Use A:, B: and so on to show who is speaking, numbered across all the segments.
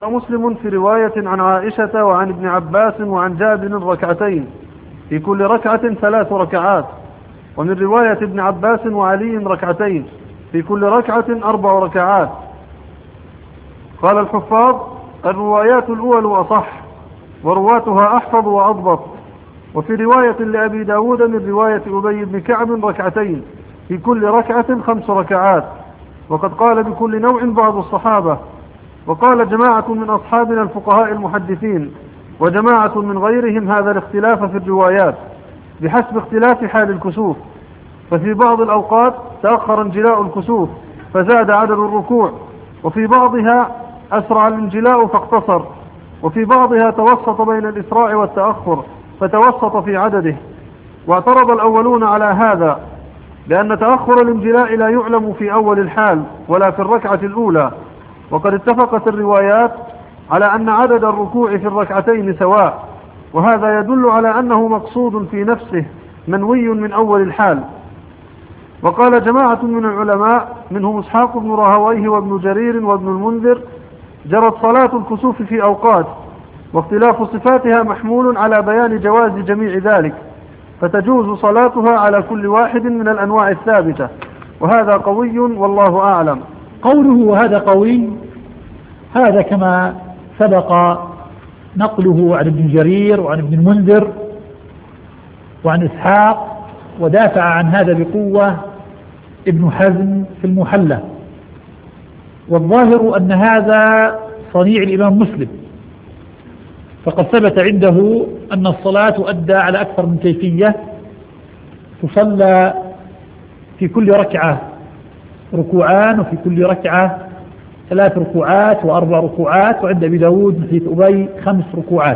A: مسلم في رواية عن عائشة وعن ابن عباس وعن جابر ركعتين، في كل ركعة 3 ركعات. ومن رواية ابن عباس وعلي ركعتين، في كل ركعة 4 ركعات. قال الحفاظ: الروايات الأول أصح، ورواتها أحفظ وأضبط. وفي رواية لأبي داود من رواية أبي بن كعب ركعتين، في كل ركعة 5 ركعات. وقد قال بكل نوع بعض الصحابة. وقال جماعة من أصحابنا الفقهاء المحدثين وجماعة من غيرهم هذا الاختلاف في الروايات بحسب اختلاف حال الكسوف، ففي بعض الأوقات تأخر انجلاء الكسوف فزاد عدد الركوع، وفي بعضها أسرع الانجلاء فاقتصر، وفي بعضها توسط بين الإسراع والتأخر فتوسط في عدده. واعترض الأولون على هذا لأن تأخر الانجلاء لا يعلم في أول الحال ولا في الركعة الأولى. وقد اتفقت الروايات على أن عدد الركوع في الركعتين سواء، وهذا يدل على أنه مقصود في نفسه منوي من أول الحال. وقال جماعة من العلماء منهم إسحاق بن راهويه وابن جرير وابن المنذر: جرت صلاة الكسوف في أوقات، واختلاف صفاتها محمول على بيان جواز جميع ذلك، فتجوز صلاتها على كل واحد من الأنواع الثابتة، وهذا قوي والله أعلم.
B: قوله وهذا قوي، هذا كما سبق نقله عن ابن جرير وعن ابن المنذر وعن إسحاق، ودافع عن هذا بقوة ابن حزم في المحلى. والظاهر أن هذا صنيع الإمام مسلم، فقد ثبت عنده أن الصلاة تؤدى على أكثر من كيفية، تصلى في كل ركعة ركوعان، وفي كل ركعة 3 ركوعات و4 ركوعات، وعند أبي داود من حديث أبي 5 ركوعات.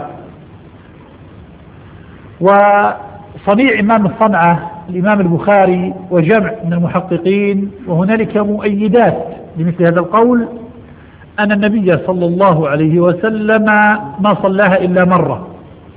B: وصنيع إمام الصنعة الإمام البخاري وجمع من المحققين وهنالك مؤيدات لمثل هذا القول أن النبي صلى الله عليه وسلم ما صلاها إلا مرة.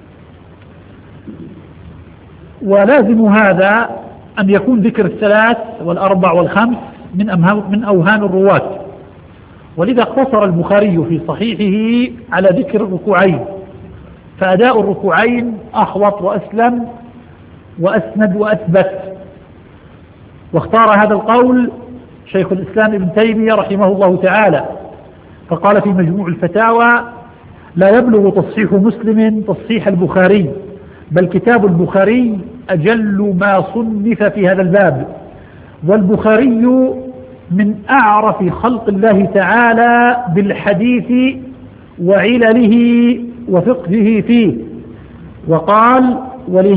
B: ولازم هذا أن يكون ذكر 3 و4 و5 من أوهام الرواة، ولذا اقتصر البخاري في صحيحه على ذكر الركوعين، فأداء الركوعين أحوط وأسلم وأسند وأثبت. واختار هذا القول شيخ الإسلام ابن تيمية رحمه الله تعالى، فقال في مجموع الفتاوى: لا يبلغ تصحيح مسلم تصحيح البخاري، بل كتاب البخاري أجل ما صنف في هذا الباب، والبخاري من أعرف خلق الله تعالى بالحديث وعلله وفقهه فيه. وقال: